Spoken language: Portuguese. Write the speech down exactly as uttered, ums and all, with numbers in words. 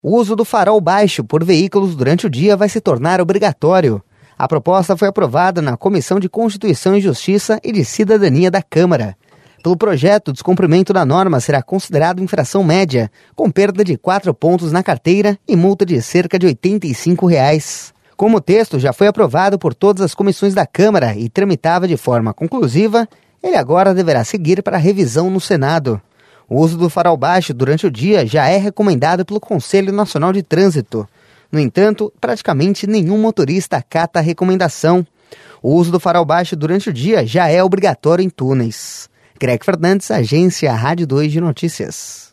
O uso do farol baixo por veículos durante o dia vai se tornar obrigatório. A proposta foi aprovada na Comissão de Constituição e Justiça e de Cidadania da Câmara. Pelo projeto, o descumprimento da norma será considerado infração média, com perda de quatro pontos na carteira e multa de cerca de oitenta e cinco reais. Como o texto já foi aprovado por todas as comissões da Câmara e tramitava de forma conclusiva, ele agora deverá seguir para revisão no Senado. O uso do farol baixo durante o dia já é recomendado pelo Conselho Nacional de Trânsito. No entanto, praticamente nenhum motorista acata a recomendação. O uso do farol baixo durante o dia já é obrigatório em túneis. Greg Fernandes, Agência Rádio dois de Notícias.